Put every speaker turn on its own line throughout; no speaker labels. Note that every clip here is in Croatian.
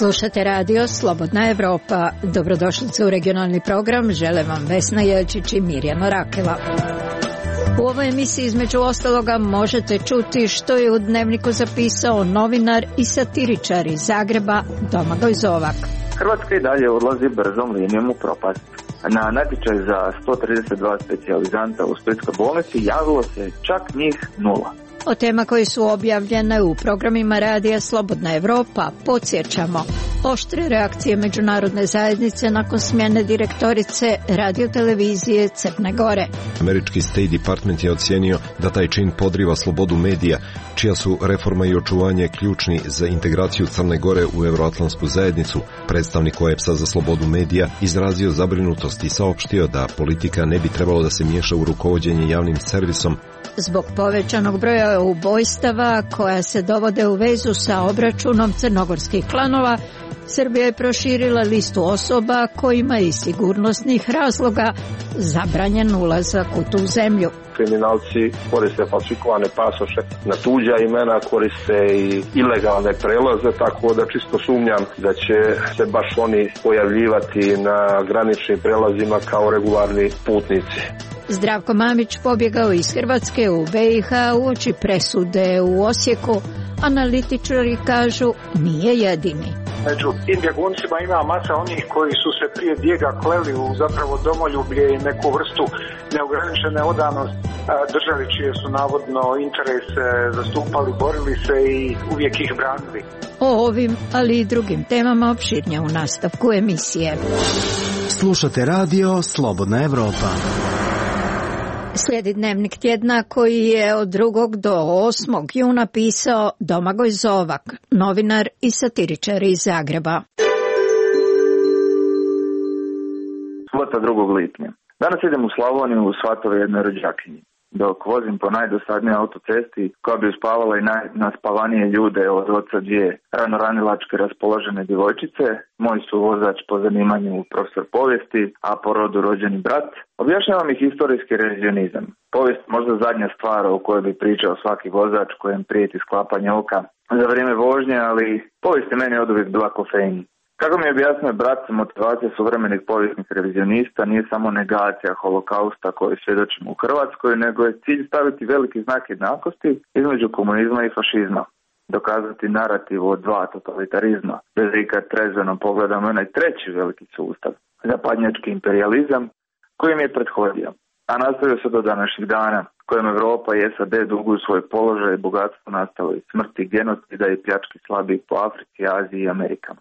Slušate radio Slobodna Evropa. Dobrodošlice u regionalni program. Žele vam Vesna Jelčić i Mirjana Rakela. U ovoj emisiji između ostaloga možete čuti što je u Dnevniku zapisao novinar i satiričar iz Zagreba Domagoj Zovak.
Hrvatska i dalje odlazi brzom linijom u propast. Na natječaj za 132 specijalizanta u Splitskoj bolnici javilo se čak njih 0.
O tema koje su objavljene u programima radija Slobodna Evropa podsjećamo. Oštre reakcije međunarodne zajednice nakon smjene direktorice radiotelevizije Crne Gore.
Američki State Department je ocijenio da taj čin podriva slobodu medija, čija su reforma i očuvanje ključni za integraciju Crne Gore u Euroatlantsku zajednicu. Predstavnik OEBS-a za slobodu medija izrazio zabrinutost i saopštio da politika ne bi trebalo da se miješa u rukovođenje javnim servisom.
Zbog povećanog broja ubojstava koja se dovode u vezu sa obračunom crnogorskih klanova, Srbija je proširila listu osoba kojima iz sigurnosnih razloga zabranjen ulazak u tu zemlju.
Kriminalci koriste falsifikovane pasoše na tuđa imena, koriste i ilegalne prelaze, tako da čisto sumnjam da će se baš oni pojavljivati na graničnim prelazima kao regularni putnici.
Zdravko Mamić pobjegao iz Hrvatske u BiH uoči presude u Osijeku. Analitičari kažu nije jedini.
Među tim bjeguncima ima masa onih koji su se prije bijega kleli u zapravo domoljublje i neku vrstu neograničene odanosti državi čije su navodno interese zastupali, borili se i uvijek ih branili.
O ovim, ali i drugim temama opširnije u nastavku emisije.
Slušate radio Slobodna Evropa.
Slijedi Dnevnik tjedna koji je od 2. do 8. juna pisao Domagoj Zovak, novinar i satiričar iz Zagreba.
Subota 2. lipnja. Danas idem u Slavoniju u svatove jednoj rođakinji. Dok vozim po najdosadnijoj autocesti koja bi uspavala i najnaspavanije ljude od oca dvije rano-ranilačke raspoložene djevojčice, moj su vozač po zanimanju profesor povijesti, a po rodu rođeni brat, objašnjavam ih historijski revizionizam. Povijest možda zadnja stvar o kojoj bi pričao svaki vozač kojem prijeti sklapanje oka za vrijeme vožnje, ali povijest je meni oduvijek bila kofein. Kako mi je objasnio brat, motivacija suvremenih povijesnih revizionista nije samo negacija holokausta koji svjedočimo u Hrvatskoj, nego je cilj staviti veliki znak jednakosti između komunizma i fašizma. Dokazati narativ o dva totalitarizma, bez ikad trezveno pogledamo onaj treći veliki sustav, zapadnjački imperializam, koji mi je prethodio. A nastavio se do današnjih dana, kojem Europa i SAD duguju svoj položaj i bogatstvo nastalo iz smrti, genocida i pljački slabih po Africi, Aziji i Amerikama.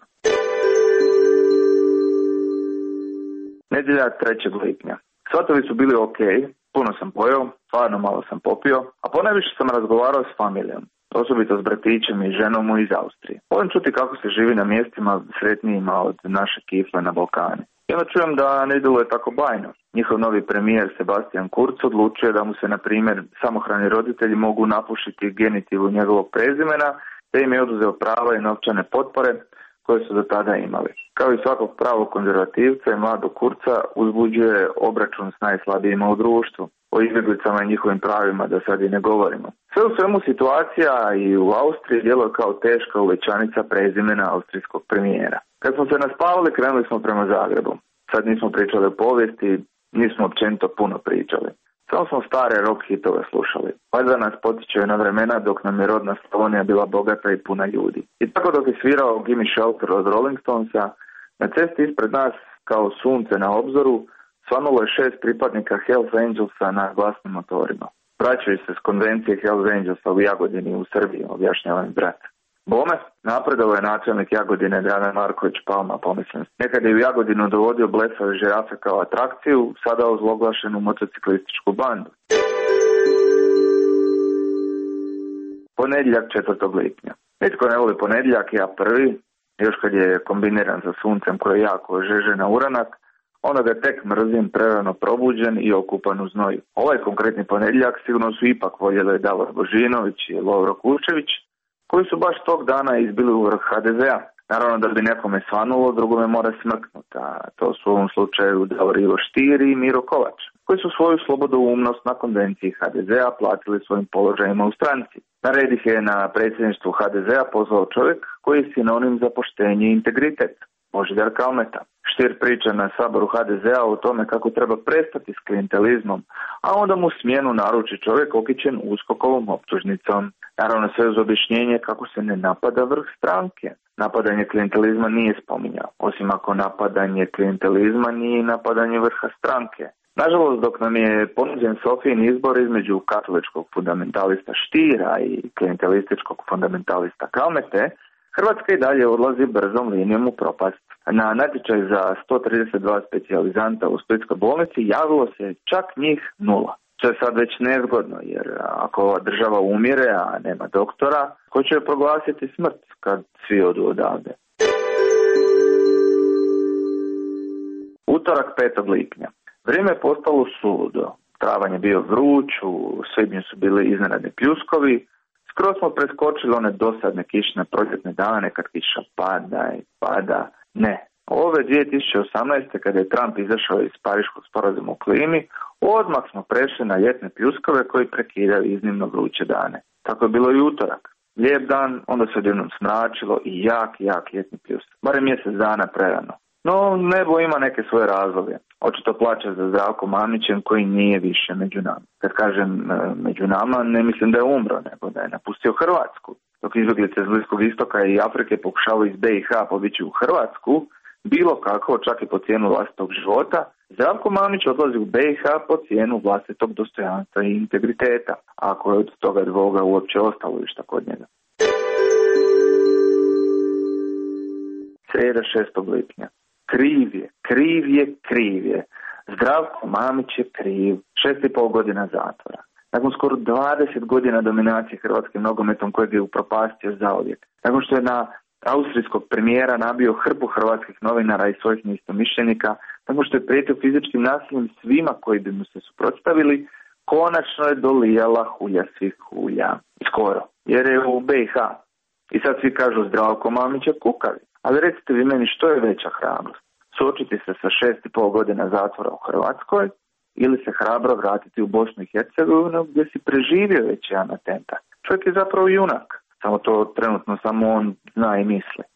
Nedjelja 3. lipnja. Svatovi su bili ok, puno sam pojeo, stvarno malo sam popio, a ponajviše sam razgovarao s familijom, osobito s bratićem i ženom iz Austrije. Volim čuti kako se živi na mjestima sretnijima od naše kifle na Balkani. I onda čujem da ne djeluje tako bajno. Njihov novi premijer Sebastian Kurz odlučuje da mu se, na primjer, samohrani roditelji mogu napušiti genitivu njegovog prezimena, te im je oduzeo prava i novčane potpore koje su do tada imali. Kao i svakog pravog konzervativca i mladog Kurca uzbuđuje obračun s najslabijima u društvu. O izbjeglicama i njihovim pravima da sad i ne govorimo. Sve u svemu situacija i u Austriji djeluje kao teška uvećanica prezimena austrijskog premijera. Kad smo se naspavali, krenuli smo prema Zagrebu. Sad nismo pričali o povijesti, nismo općenito puno pričali. Samo smo stare rock hitove slušali. Valjda nas potičaju na vremena dok nam je rodna Slavonija bila bogata i puna ljudi. I tako dok je svirao Gimme Shelter od Rolling Stonesa, na cesti ispred nas, kao sunce na obzoru, svanulo je 6 pripadnika Hells Angelsa na glasnim motorima. Vraćaju se s konvencije Hells Angelsa u Jagodini u Srbiji, objašnjava mi brat. Bome, napredovao je načelnik Jagodine Dragan Marković Palma, pomislim. Nekad je u Jagodinu dovodio blesave žirafe kao atrakciju, sada ozloglašenu motociklističku bandu. Ponedjeljak 4. lipnja. Nitko ne voli ponedjeljak, ja prvi, još kad je kombiniran sa suncem koje jako žeže na uranak, onda ga tek mrzim prerano probuđen i okupan u znoju. Ovaj konkretni ponedjeljak sigurno su ipak voljeli Davor Božinović i Lovro Kuščević, koji su baš tog dana izbili u vrh HDZ-a. Naravno da bi nekome svanulo, drugome mora smrknuti, a to su u ovom slučaju Davor Ivo Stier i Miro Kovač. koji su svoju slobodoumnost na konvenciji HDZ-a platili svojim položajima u stranci. Na red ih je na predsjedništvu HDZ-a pozvao čovjek koji je sinonim za poštenje i integritet, Božidar Kalmeta. Stier priča na saboru HDZ-a o tome kako treba prestati s klijentelizmom, a onda mu smjenu naruči čovjek okićen USKOK-ovom optužnicom. Naravno sve uz objašnjenje kako se ne napada vrh stranke. Napadanje klijentelizma nije spominjao, osim ako napadanje klijentelizma nije napadanje vrha stranke. Nažalost, dok nam je ponuđen Sofijin izbor između katoličkog fundamentalista Stiera i klijentelističkog fundamentalista Kalmete, Hrvatska i dalje odlazi brzom linijom u propast. Na natječaj za 132 specijalizanta u Splitskoj bolnici javilo se čak njih 0. To je sad već nezgodno, jer ako ova država umire, a nema doktora, ko će joj proglasiti smrt kad svi odu odavde? Utorak 5. lipnja. Vrijeme je postalo suludo. Travanj je bio vruć, u svibnju su bili iznenadni pljuskovi. Skoro smo preskočili one dosadne kišne proljetne dane kad kiša pada i pada. Ne. Ove 2018. kada je Trump izašao iz Pariškog sporazuma o klimi, odmah smo prešli na ljetne pljuskove koji prekidaju iznimno vruće dane. Tako je bilo i utorak. Lijep dan, onda se odjednom smračilo i jak ljetni pljusak. Barem mjesec dana prerano. No, nebo ima neke svoje razloge. Očito plaća za Zdravkom Mamićem koji nije više među nama. Kad kažem među nama, ne mislim da je umro, nego da je napustio Hrvatsku. Dok izbjeglice iz Bliskog istoka i Afrike pokušavaju iz BiH pobići u Hrvatsku, bilo kako, čak i po cijenu vlastitog života, Zdravko Mamić odlazi u BiH po cijenu vlastitog dostojanstva i integriteta, ako je od toga dvoga uopće ostalo išta kod njega. Srijeda 6. lipnja. Kriv je. Zdravko Mamić je kriv. 6,5 godina zatvora. Nakon skoro 20 godina dominacije hrvatskim nogometom kojeg je upropastio zauvijek. Nakon što je na austrijskog premijera nabio hrpu hrvatskih novinara i svojih neistomišljenika, nakon što je prijetio fizičkim nasiljem svima koji bi mu se suprotstavili, konačno je dolijala hulja svih hulja. Skoro, jer je u BiH. I sad svi kažu Zdravko Mamić je kukavi. Ali recite vi meni što je veća hrabrost? Suočiti se sa 6,5 godina zatvora u Hrvatskoj ili se hrabro vratiti u Bosnu i Hercegovinu gdje si preživio već jedan atentat? Čovjek je zapravo junak, samo to trenutno samo on zna i misli.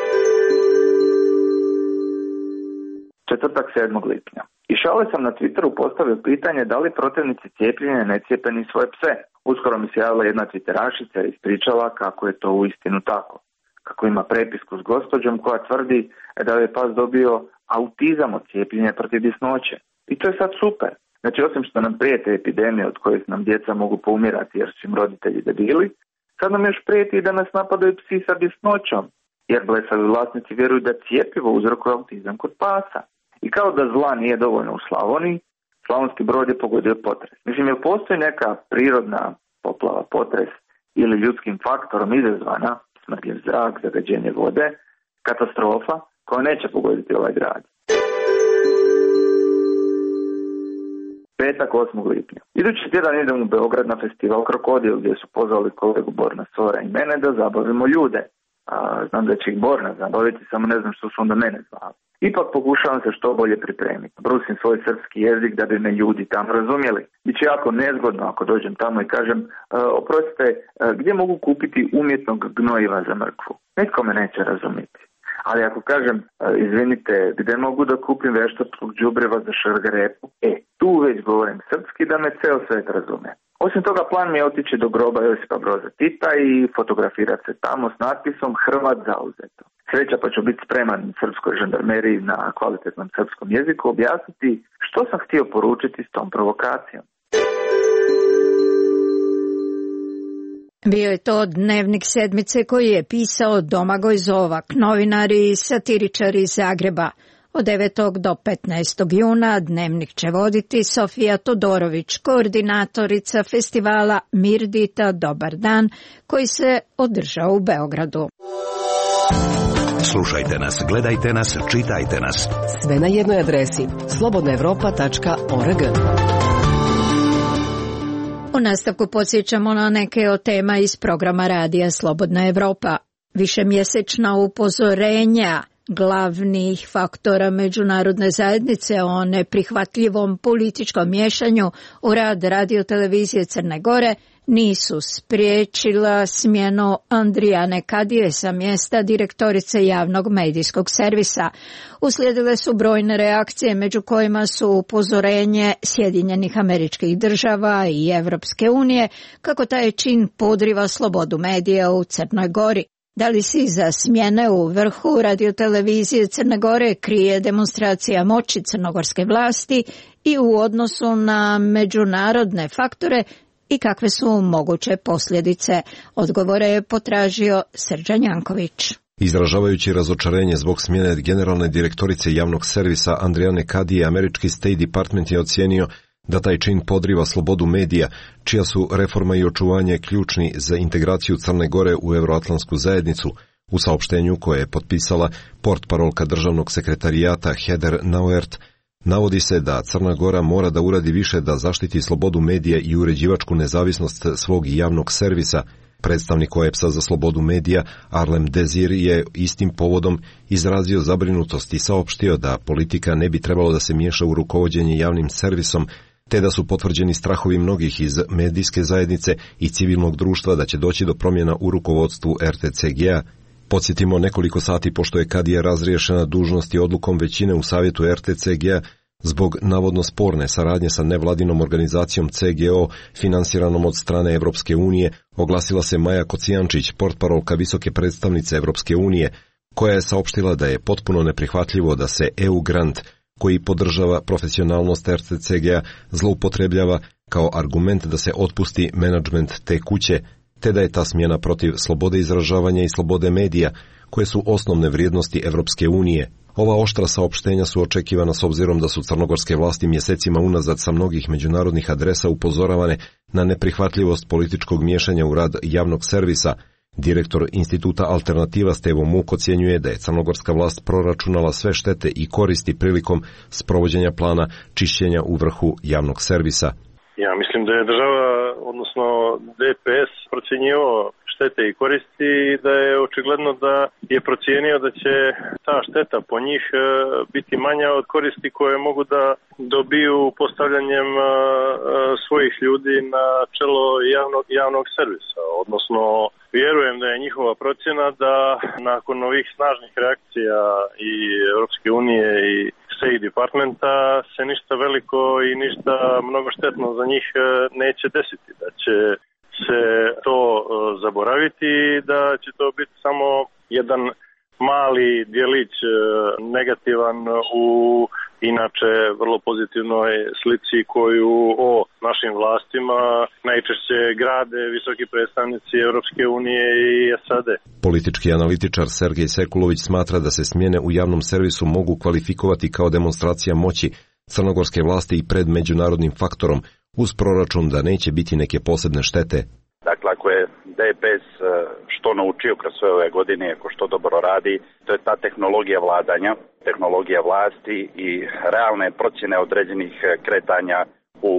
Četvrtak 7. lipnja. I šale sam na Twitteru postavio pitanje da li protivnici cijepljenja ne cijepe ni svoje pse. Uskoro mi se javila jedna Twitterašica i ispričala kako je to uistinu tako. Kako ima prepisku s gospođom koja tvrdi da je pas dobio autizam od cijepljenja protiv bjesnoće. I to je sad super. Znači, osim što nam prijete epidemije od kojih nam djeca mogu poumirati jer su im roditelji debili, sad nam još prijeti da nas napadaju psi sa bjesnoćom, jer blesavi vlasnici vjeruju da cijepivo uzrokuje autizam kod pasa. I kao da zla nije dovoljno u Slavoniji, Slavonski Brod je pogodio potres. Mislim, jel postoji neka prirodna poplava, potres ili ljudskim faktorom izazvana, smrdljiv zrak, zagađenje vode, katastrofa koja neće pogoditi ovaj grad. Petak 8. lipnja. Idući tjedan idem u Beograd na festival Krokodil gdje su pozvali kolegu Borna Sora i mene da zabavimo ljude. Znam da će ih Borna zabaviti, samo ne znam što su onda mene zvali. Ipak pokušavam se što bolje pripremiti. Brusim svoj srpski jezik da bi me ljudi tamo razumjeli. Biće jako nezgodno ako dođem tamo i kažem oprostite, gdje mogu kupiti umjetnog gnojiva za mrkvu? Netko me neće razumjeti. Ali ako kažem, izvinite, gdje mogu da kupim veštačkog đubreva za šargarepu? Tu već govorim srpski da me ceo svet razume. Osim toga, plan mi je otići do groba Josipa Broza Tita i fotografirati se tamo s natpisom Hrvat zauzeto. Sreća pa ću biti spreman srpskoj žandarmeriji na kvalitetnom srpskom jeziku objasniti što sam htio poručiti s tom provokacijom.
Bio je to dnevnik sedmice koji je pisao Domagoj Zovak, novinar i satiričar iz Zagreba. Od 9. do 15. juna dnevnik će voditi Sofija Todorović, koordinatorica festivala Mirdita Dobar dan, koji se održao u Beogradu.
Slušajte nas, gledajte nas, čitajte nas.
Sve na jednoj adresi slobodnaevropa.org.
U nastavku podsjećamo na neke od tema iz programa radija Slobodna Evropa. Višemjesečna upozorenja glavnih faktora međunarodne zajednice o neprihvatljivom političkom miješanju u rad radiotelevizije Crne Gore nisu spriječila smjenu Andrijane Kadije sa mjesta direktorice javnog medijskog servisa. Uslijedile su brojne reakcije, među kojima su upozorenje Sjedinjenih Američkih Država i Evropske unije kako taj čin podriva slobodu medija u Crnoj Gori. Da li se iza smjene u vrhu radiotelevizije Crne Gore krije demonstracija moći crnogorske vlasti i u odnosu na međunarodne faktore i kakve su moguće posljedice? Odgovore je potražio Srđan Janković.
Izražavajući razočarenje zbog smjene generalne direktorice javnog servisa Andrijane Kadije, američki State Department je ocijenio da taj čin podriva slobodu medija, čija su reforma i očuvanje ključni za integraciju Crne Gore u Euroatlantsku zajednicu. U saopštenju koje je potpisala portparolka državnog sekretarijata Heather Nauert, navodi se da Crna Gora mora da uradi više da zaštiti slobodu medija i uređivačku nezavisnost svog javnog servisa. Predstavnik OEBS-a za slobodu medija Arlem Dezir je istim povodom izrazio zabrinutost i saopštio da politika ne bi trebalo da se miješa u rukovođenje javnim servisom, te da su potvrđeni strahovi mnogih iz medijske zajednice i civilnog društva da će doći do promjena u rukovodstvu RTCG-a. Podsjetimo, nekoliko sati pošto je Kadija razriješena dužnosti odlukom većine u savjetu RTCG-a zbog navodno sporne saradnje sa nevladinom organizacijom CGO finansiranom od strane Evropske unije, oglasila se Maja Kocijančić, portparolka visoke predstavnice Evropske unije, koja je saopštila da je potpuno neprihvatljivo da se EU grant, koji podržava profesionalnost RTCG-a, zloupotrebljava kao argument da se otpusti menadžment te kuće, te da je ta smjena protiv slobode izražavanja i slobode medija, koje su osnovne vrijednosti Evropske unije. Ova oštra saopštenja su očekivana s obzirom da su crnogorske vlasti mjesecima unazad sa mnogih međunarodnih adresa upozoravane na neprihvatljivost političkog miješanja u rad javnog servisa. Direktor instituta Alternativa Stevo Muk ocjenjuje da je crnogorska vlast proračunala sve štete i koristi prilikom sprovođenja plana čišćenja u vrhu javnog servisa.
Ja mislim da je država, odnosno DPS, procjenjivao štete i koristi i da je očigledno da je procijenio da će ta šteta po njih biti manja od koristi koje mogu da dobiju postavljanjem svojih ljudi na čelo javnog servisa. Odnosno, vjerujem da je njihova procjena da nakon ovih snažnih reakcija i Europske unije i State Departmenta se ništa veliko i ništa mnogo štetno za njih neće desiti. Da će se to zaboraviti i da će to biti samo jedan mali djelić negativan u inače vrlo pozitivnoj slici koju o našim vlastima najčešće grade visoki predstavnici Europske unije i SAD.
Politički analitičar Sergej Sekulović smatra da se smjene u javnom servisu mogu kvalifikovati kao demonstracija moći crnogorske vlasti i pred međunarodnim faktorom, uz proračun da neće biti neke posebne štete.
Dakle, ako je DPS što naučio kroz sve ove godine, ako što dobro radi, to je ta tehnologija vladanja, tehnologija vlasti i realne procjene određenih kretanja u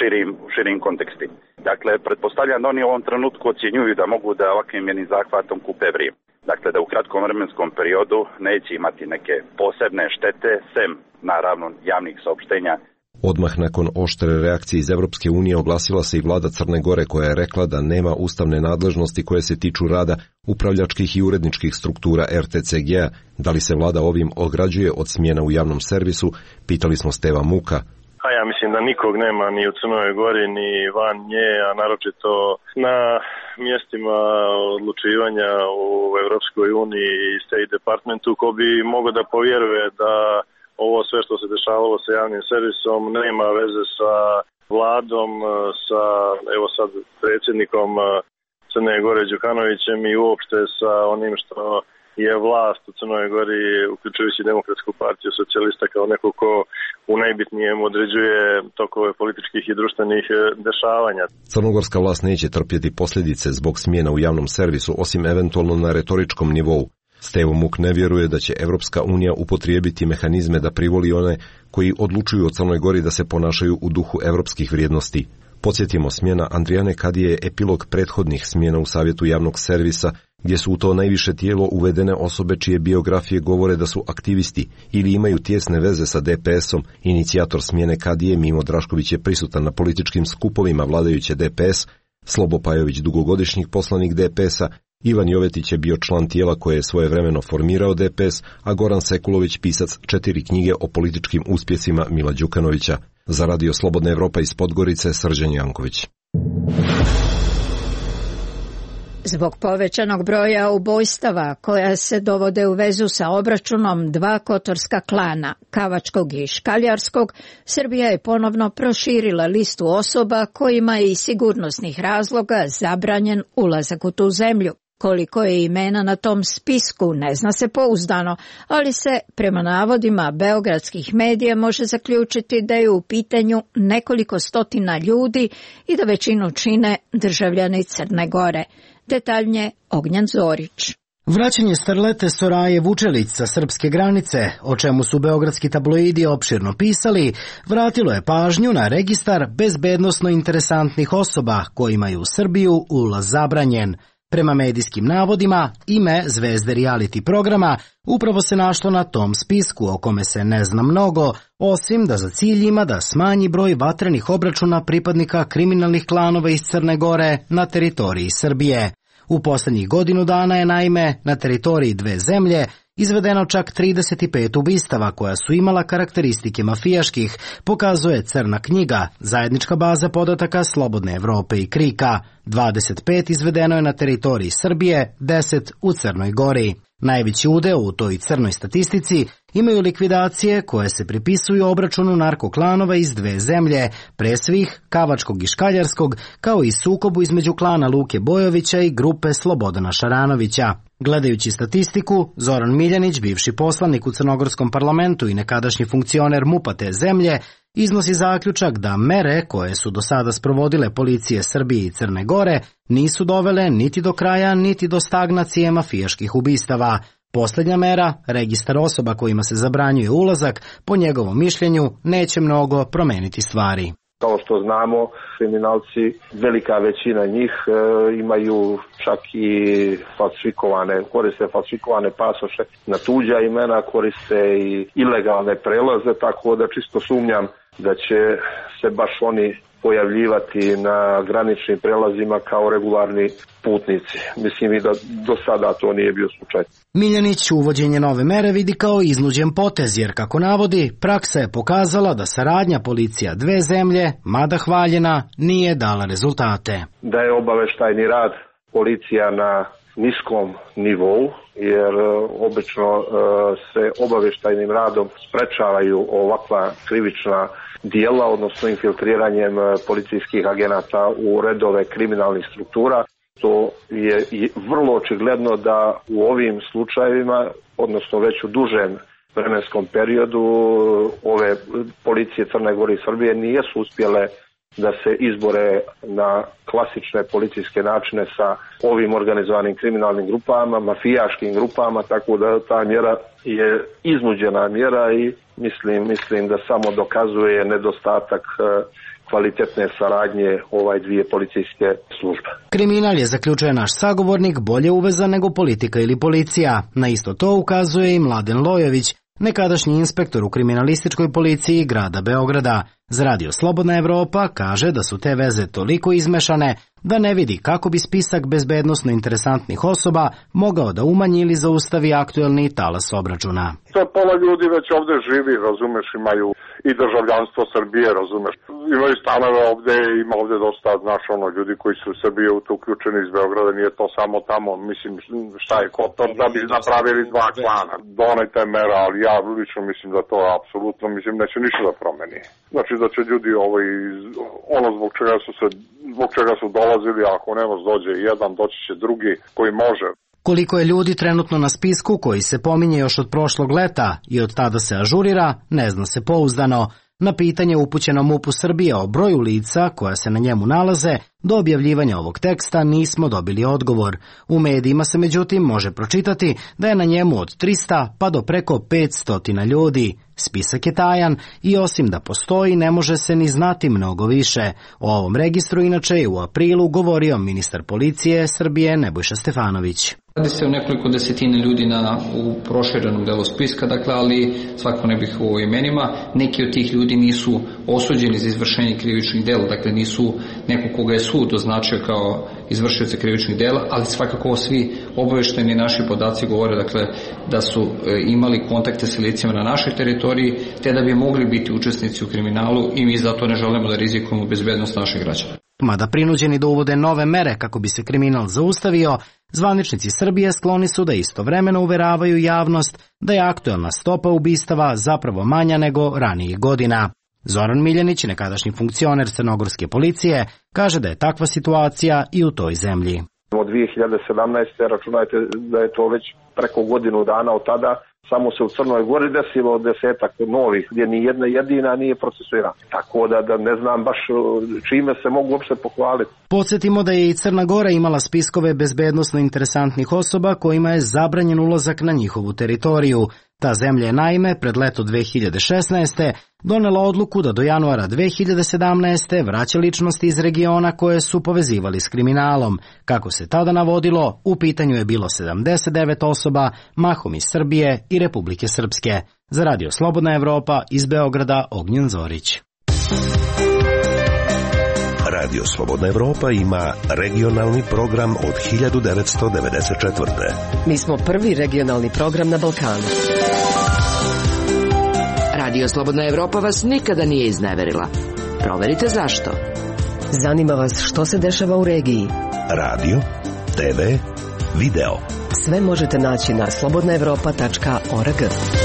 širim konteksti. Dakle, pretpostavljam da oni u ovom trenutku ocjenjuju da mogu da ovakvim jednim zahvatom kupe vrijeme. Dakle, da u kratkom vremenskom periodu neće imati neke posebne štete, sem naravno javnih saopštenja.
Odmah nakon oštre reakcije iz Evropske unije oglasila se i vlada Crne Gore, koja je rekla da nema ustavne nadležnosti koje se tiču rada upravljačkih i uredničkih struktura RTCG-a. Da li se vlada ovim ograđuje od smjena u javnom servisu, pitali smo Steva Muka.
A ja mislim da nikog nema ni u Crnoj Gori ni van nje, a naročito na mjestima odlučivanja u Evropskoj uniji i State Departmentu, ko bi mogao da povjeruje da ovo sve što se dešavalo sa javnim servisom nema veze sa vladom, sa evo sad predsjednikom Crne Gore Đukanovićem i uopšte sa onim što je vlast u Crnoj Gori, uključujući Demokratsku partiju socijalista, kao neko ko u najbitnijem određuje tokove političkih i društvenih dešavanja.
Crnogorska vlast neće trpjeti posljedice zbog smjena u javnom servisu, osim eventualno na retoričkom nivou. Stevo Muk ne vjeruje da će Evropska unija upotrijebiti mehanizme da privoli one koji odlučuju o Crnoj Gori da se ponašaju u duhu evropskih vrijednosti. Podsjetimo, smjena Andrijane Kadije je epilog prethodnih smjena u Savjetu javnog servisa, gdje su u to najviše tijelo uvedene osobe čije biografije govore da su aktivisti ili imaju tijesne veze sa DPS-om. Inicijator smjene Kadije, Mimo Drašković, je prisutan na političkim skupovima vladajuće DPS, Slobo Pajović, dugogodišnji poslanik DPS-a, Ivan Jovetić je bio član tijela koje je svojevremeno formirao DPS, a Goran Sekulović pisac 4 knjige o političkim uspjesima Mila Đukanovića. Za Radio Slobodna Evropa iz Podgorice, Srđan Janković.
Zbog povećanog broja ubojstava koja se dovode u vezu sa obračunom dva kotorska klana, Kavačkog i Škaljarskog, Srbija je ponovno proširila listu osoba kojima je iz sigurnosnih razloga zabranjen ulazak u tu zemlju. Koliko je imena na tom spisku ne zna se pouzdano, ali se prema navodima beogradskih medija može zaključiti da je u pitanju nekoliko stotina ljudi i da većinu čine državljani Crne Gore. Detaljnije Ognjan Zorić.
Vraćanje starlete Soraje Vučelić sa srpske granice, o čemu su beogradski tabloidi opširno pisali, vratilo je pažnju na registar bezbednosno interesantnih osoba kojima je u Srbiju ulaz zabranjen. Prema medijskim navodima, ime zvezde reality programa upravo se našlo na tom spisku o kome se ne zna mnogo, osim da za cilj ima da smanji broj vatrenih obračuna pripadnika kriminalnih klanova iz Crne Gore na teritoriji Srbije. U posljednjih godinu dana je naime na teritoriji dve zemlje izvedeno čak 35 ubistava koja su imala karakteristike mafijaških, pokazuje Crna knjiga, zajednička baza podataka Slobodne Evrope i Krika. 25 izvedeno je na teritoriji Srbije, 10 u Crnoj Gori. Najveći udeo u toj crnoj statistici imaju likvidacije koje se pripisuju obračunu narkoklanova iz dve zemlje, pre svih Kavačkog i Škaljarskog, kao i sukobu između klana Luke Bojovića i grupe Slobodana Šaranovića. Gledajući statistiku, Zoran Miljanić, bivši poslanik u crnogorskom parlamentu i nekadašnji funkcioner MUP-a te zemlje, iznosi zaključak da mere koje su do sada sprovodile policije Srbije i Crne Gore nisu dovele niti do kraja, niti do stagnacije mafijaških ubistava. Posljednja mera, registar osoba kojima se zabranjuje ulazak, po njegovom mišljenju, neće mnogo promeniti stvari.
Kao što znamo, kriminalci, velika većina njih imaju čak i koriste falsifikovane pasoše na tuđa imena, koriste i ilegalne prelaze, tako da čisto sumnjam da će se baš oni pojavljivati na graničnim prelazima kao regularni putnici. Mislim i da do sada to nije bio slučaj.
Miljanić uvođenje nove mere vidi kao iznuđen potez, jer kako navodi, praksa je pokazala da saradnja policija dve zemlje, mada hvaljena, nije dala rezultate.
Da je obaveštajni rad policija na niskom nivou, jer obično se obaveštajnim radom sprečavaju ovakva krivična dijela, odnosno infiltriranjem policijskih agenata u redove kriminalnih struktura. To je vrlo očigledno da u ovim slučajevima, odnosno već u dužem vremenskom periodu, ove policije Crne Gore i Srbije nisu uspjele da se izbore na klasične policijske načine sa ovim organizovanim kriminalnim grupama, mafijaškim grupama, tako da ta mjera je iznuđena mjera i mislim da samo dokazuje nedostatak kvalitetne saradnje dvije policijske službe.
Kriminal je, zaključuje naš sagovornik, bolje uvezan nego politika ili policija. Na isto to ukazuje i Mladen Lojović, nekadašnji inspektor u kriminalističkoj policiji grada Beograda. Za Radio Slobodna Evropa kaže da su te veze toliko izmešane da ne vidi kako bi spisak bezbednosno interesantnih osoba mogao da umanji ili zaustavi aktuelni talas obračuna.
To pola ljudi već ovde živi, razumeš, imaju i državljanstvo Srbije, razumeš. Imaju stanove ovde, ima ovde dosta, znaš, ljudi koji su u Srbiji uključeni iz Beograda, nije to samo tamo, mislim, šta je Kotor, da bi napravili dva klana. Donajte mera, ali ja lično mislim da to apsolutno, mislim, neće ništa da promeni. Znači da će ljudi zbog čega su dolazili, ako ne može dođe jedan, doći će drugi koji može.
Koliko je ljudi trenutno na spisku koji se pominje još od prošlog leta i od tada se ažurira, ne zna se pouzdano. Na pitanje upućeno MUP-u Srbije o broju lica koja se na njemu nalaze, do objavljivanja ovog teksta nismo dobili odgovor. U medijima se međutim može pročitati da je na njemu od 300 pa do preko 500 ljudi. spisak je tajan i osim da postoji ne može se ni znati mnogo više. O ovom registru inače je u aprilu govorio ministar policije Srbije Nebojša Stefanović.
Radi se o nekoliko desetina ljudi u proširenom delu spiska, ali svakako ne bih o imenima. Neki od tih ljudi nisu osuđeni za izvršenje krivičnih dela, nisu neko koga je sud označio kao izvršioce krivičnih dela, ali svakako svi obaveštajni naši podaci govore da su imali kontakte sa licima na našoj teritoriji, te da bi mogli biti učesnici u kriminalu i mi zato ne želimo da rizikujemo bezbednost naših građana.
Mada prinuđeni da uvode nove mere kako bi se kriminal zaustavio, zvaničnici Srbije skloni su da istovremeno uveravaju javnost da je aktuelna stopa ubistava zapravo manja nego ranijih godina. Zoran Miljanić, nekadašnji funkcioner crnogorske policije, kaže da je takva situacija i u toj zemlji.
Od 2017. računajte da je to već preko godinu dana od tada, samo se u Crnoj Gori desilo 10 novih, gdje ni jedna jedina nije procesuirana. Tako da ne znam baš čime se mogu uopšte pohvaliti.
Podsjetimo da je i Crna Gora imala spiskove bezbednosno interesantnih osoba kojima je zabranjen ulazak na njihovu teritoriju. Ta zemlja je naime pred leto 2016. donela odluku da do januara 2017. vraća ličnosti iz regiona koje su povezivali s kriminalom. Kako se tada navodilo, u pitanju je bilo 79 osoba, mahom iz Srbije i Republike Srpske. Za Radio Slobodna Evropa iz Beograda Ognjen Zorić.
Radio Slobodna Evropa ima regionalni program od 1994.
Mi smo prvi regionalni program na Balkanu.
Radio Slobodna Evropa vas nikada nije izneverila. Proverite zašto.
Zanima vas što se dešava u regiji.
Radio, TV, video.
Sve možete naći na slobodnaevropa.org.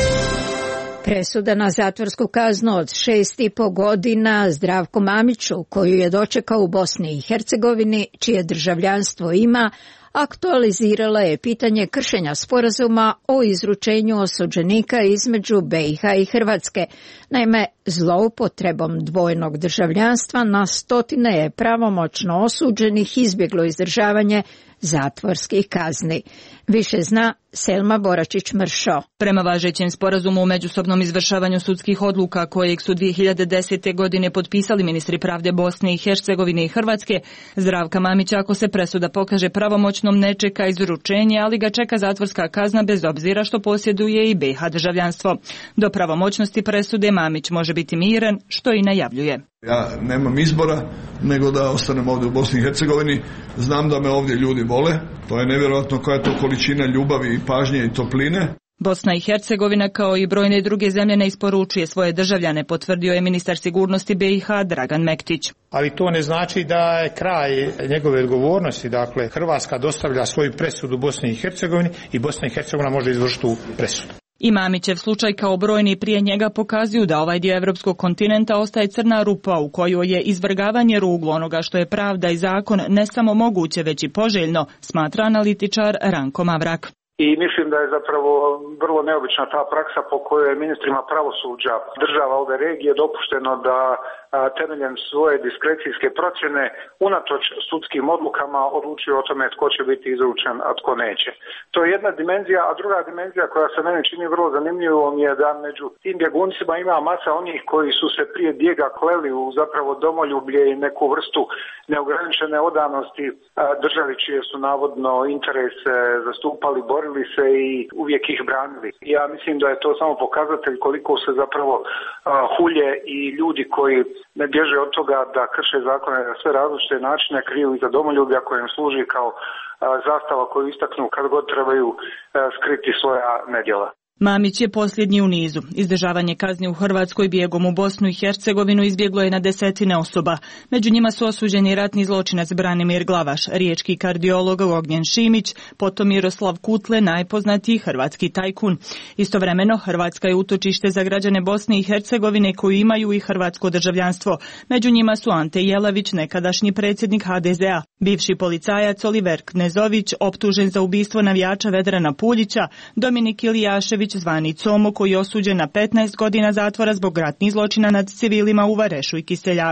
Presuda na zatvorsku kaznu od 6,5 godina Zdravku Mamiću, koju je dočekao u Bosni i Hercegovini, čije državljanstvo ima, aktualizirala je pitanje kršenja sporazuma o izručenju osuđenika između BiH i Hrvatske. Naime, zloupotrebom dvojnog državljanstva na stotine je pravomoćno osuđenih izbjeglo izdržavanje zatvorskih kazni. Više zna Selma Boračić-Mršo.
Prema važećem sporazumu o međusobnom izvršavanju sudskih odluka kojeg su 2010. godine potpisali ministri pravde Bosne i Hercegovine i Hrvatske, Zdravka Mamića, ako se presuda pokaže pravomoćnom, ne čeka izručenje, ali ga čeka zatvorska kazna bez obzira što posjeduje i BiH državljanstvo. Do pravomoćnosti presude Mamić može biti miran, što i najavljuje.
Ja nemam izbora nego da ostanem ovdje u Bosni i Hercegovini. Znam da me ovdje ljudi vole. To je nevjerojatno koja je to količina ljubavi i pažnje i topline.
Bosna i Hercegovina kao i brojne druge zemlje ne isporučuje svoje državljane, potvrdio je ministar sigurnosti BiH Dragan Mektić.
Ali to ne znači da je kraj njegove odgovornosti. Dakle, Hrvatska dostavlja svoju presudu Bosni i Hercegovini i Bosna i Hercegovina može izvršiti tu presudu.
I Mamićev slučaj kao brojni prije njega pokazuju da ovaj dio evropskog kontinenta ostaje crna rupa u kojoj je izvrgavanje ruglu onoga što je pravda i zakon ne samo moguće već i poželjno, smatra analitičar Ranko Mavrak.
I mislim da je zapravo vrlo neobična ta praksa po kojoj je ministrima pravosuđa država ove regije dopušteno da temeljem svoje diskrecijske procjene unatoč sudskim odlukama odlučuju o tome tko će biti izručen, a tko neće. To je jedna dimenzija, a druga dimenzija koja se meni čini vrlo zanimljivom je da među tim bjeguncima ima masa onih koji su se prije bijega kleli u zapravo domoljublje i neku vrstu neograničene odanosti državi čije su navodno interese zastupali, borili se i uvijek ih branili. Ja mislim da je to samo pokazatelj koliko se zapravo hulje i ljudi koji ne bježe od toga da krše zakone na sve različite načine, kriju iza domoljublja kojim služi kao zastava koju istaknu kad god trebaju skriti svoja nedjela.
Mamić je posljednji u nizu. Izdržavanje kazni u Hrvatskoj bijegom u Bosnu i Hercegovinu izbjeglo je na desetine osoba. Među njima su osuđeni ratni zločinac Branimir Glavaš, riječki kardiolog Ognjen Šimić, potom Miroslav Kutle, najpoznatiji hrvatski tajkun. Istovremeno, Hrvatska je utočište za građane Bosne i Hercegovine koji imaju i hrvatsko državljanstvo. Među njima su Ante Jelavić, nekadašnji predsjednik HDZ-a, bivši policajac Oliver Knezović, optužen za ubistvo navijača Vedrana Puljića, Dominik Ilijašević, zvani Como, koji je osuđen na 15 godina zatvora zbog ratnih zločina nad civilima u Varešu i Kiseljaku.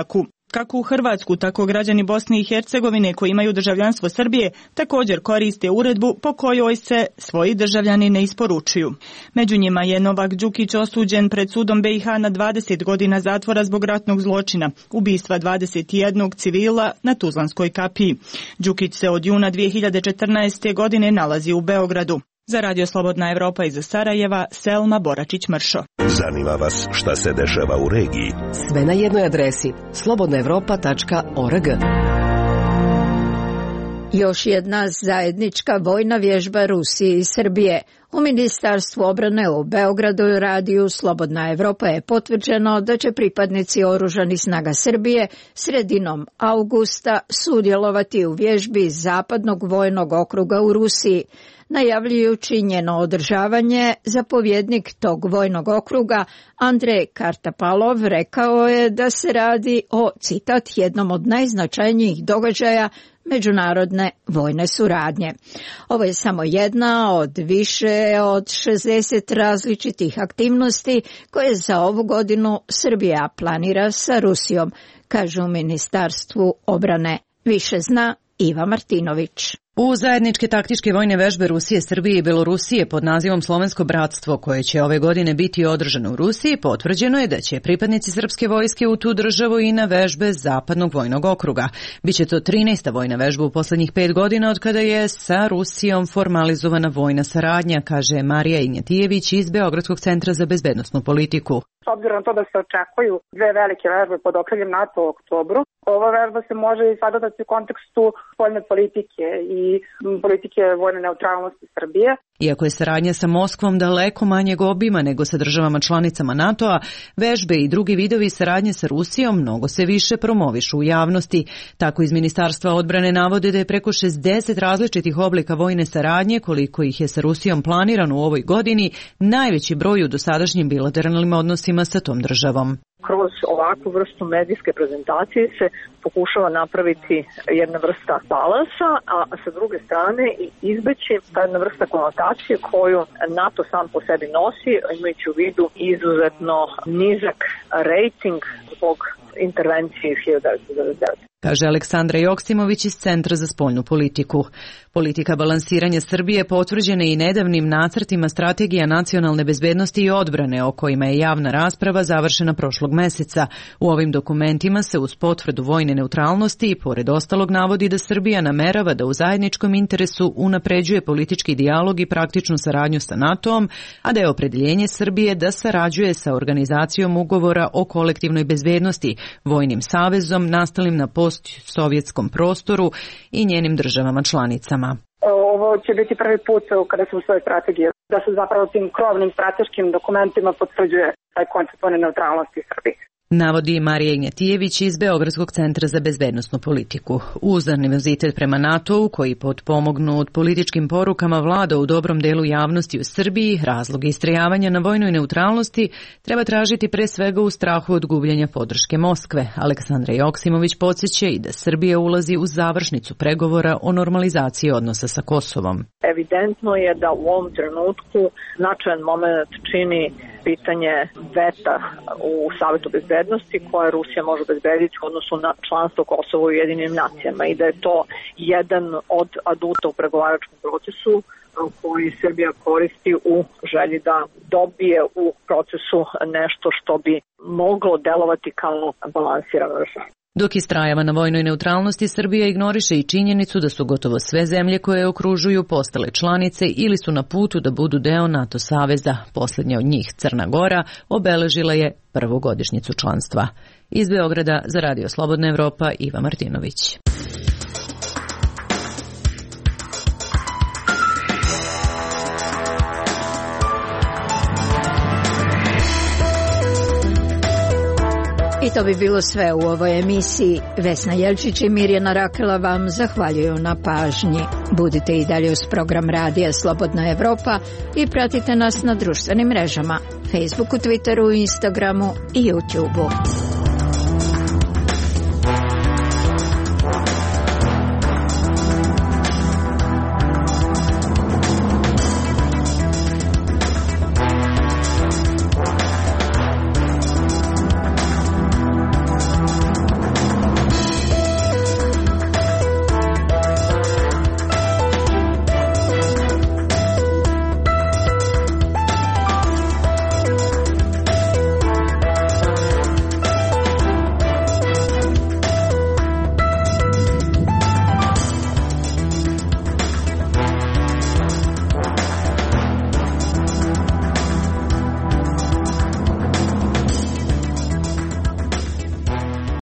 Kako u Hrvatsku, tako građani Bosne i Hercegovine koji imaju državljanstvo Srbije također koriste uredbu po kojoj se svoji državljani ne isporučuju. Među njima je Novak Đukić osuđen pred sudom BiH na 20 godina zatvora zbog ratnog zločina, ubistva 21 civila na Tuzlanskoj kapiji. Đukić se od juna 2014. godine nalazi u Beogradu. Za Radio Slobodna Evropa iz Sarajeva, Selma Boračić-Mršo.
Zanima vas šta se dešava u regiji?
Sve na jednoj adresi slobodnaevropa.org.
Još jedna zajednička vojna vježba Rusije i Srbije. U Ministarstvu obrane u Beogradu i radiju Slobodna Evropa je potvrđeno da će pripadnici oružanih snaga Srbije sredinom augusta sudjelovati u vježbi Zapadnog vojnog okruga u Rusiji. Najavljujući njeno održavanje, zapovjednik tog vojnog okruga Andrej Kartapalov rekao je da se radi o, citat, jednom od najznačajnijih događaja međunarodne vojne suradnje. Ovo je samo jedna od više od 60 različitih aktivnosti koje za ovu godinu Srbija planira sa Rusijom, kažu u Ministarstvu obrane. Više zna Iva Martinović.
U zajedničke taktičke vojne vežbe Rusije, Srbije i Belorusije pod nazivom Slovensko bratstvo, koje će ove godine biti održano u Rusiji, potvrđeno je da će pripadnici srpske vojske u tu državu i na vežbe Zapadnog vojnog okruga. Biće to 13. vojna vežba u poslednjih 5 godina od kada je sa Rusijom formalizovana vojna saradnja, kaže Marija Ignjatijević iz Beogradskog centra za bezbednosnu politiku.
S obzirom na to da se očekuju dve velike vežbe pod okriljem NATO u oktobru, ova vežba se može i sagledati u kontekstu spoljne politike i politike vojne neutralnosti Srbije.
Iako je saradnja sa Moskvom daleko manjeg obima nego sa državama članicama NATO-a, vežbe i drugi vidovi saradnje sa Rusijom mnogo se više promovišu u javnosti. Tako iz Ministarstva odbrane navode da je preko 60 različitih oblika vojne saradnje, koliko ih je sa Rusijom planirano u ovoj godini, najveći broj u dosadašnjim bilateralnim odnosima sa tom državom.
Kroz ovakvu vrstu medijske prezentacije se pokušava napraviti jedna vrsta balansa, a sa druge strane izbeći ta jedna vrsta konotacije koju NATO sam po sebi nosi, imajući u vidu izuzetno nizak rejting zbog intervencije iz 1999.
Kaže Aleksandra Joksimović iz Centra za spoljnu politiku. Politika balansiranja Srbije potvrđena je i nedavnim nacrtima strategija nacionalne bezbednosti i odbrane, o kojima je javna rasprava završena prošlog meseca. U ovim dokumentima se uz potvrdu vojne neutralnosti i pored ostalog navodi da Srbija namerava da u zajedničkom interesu unapređuje politički dijalog i praktičnu saradnju sa NATO-om, a da je opredeljenje Srbije da sarađuje sa organizacijom ugovora o kolektivnoj bezbednosti, vojnim savezom nastalim na post-sovjetskom prostoru i njenim državama članicama.
Ovo će biti prvi put kada se usvoje strategije, da se zapravo tim krovnim strateškim dokumentima potvrđuje taj koncept vojne neutralnosti Srbije.
Navodi Marija Ignjatijević iz Beogradskog centra za bezbednosnu politiku. Uz animozitet prema NATO-u, koji potpomognut političkim porukama vlada u dobrom delu javnosti u Srbiji, razlog istrajavanja na vojnoj neutralnosti treba tražiti pre svega u strahu od gubljenja podrške Moskve. Aleksandra Joksimović podsjeća i da Srbija ulazi u završnicu pregovora o normalizaciji odnosa sa Kosovom.
Evidentno je da u ovom trenutku značajan moment čini pitanje veta u Savetu bezbednosti koje Rusija može obezbediti u odnosu na članstvo Kosova u Ujedinjenim nacijama i da je to jedan od aduta u pregovaračkom procesu koji Srbija koristi u želji da dobije u procesu nešto što bi moglo delovati kao balansirano rešenje.
Dok istrajava na vojnoj neutralnosti, Srbija ignoriše i činjenicu da su gotovo sve zemlje koje je okružuju postale članice ili su na putu da budu deo NATO saveza. Poslednja od njih, Crna Gora, obeležila je prvu godišnjicu članstva. Iz Beograda za Radio Slobodna Evropa, Iva Martinović.
I to bi bilo sve u ovoj emisiji. Vesna Jelčić i Mirjana Rakela vam zahvaljuju na pažnji. Budite i dalje uz program Radija Slobodna Evropa i pratite nas na društvenim mrežama, Facebooku, Twitteru, Instagramu i YouTubeu.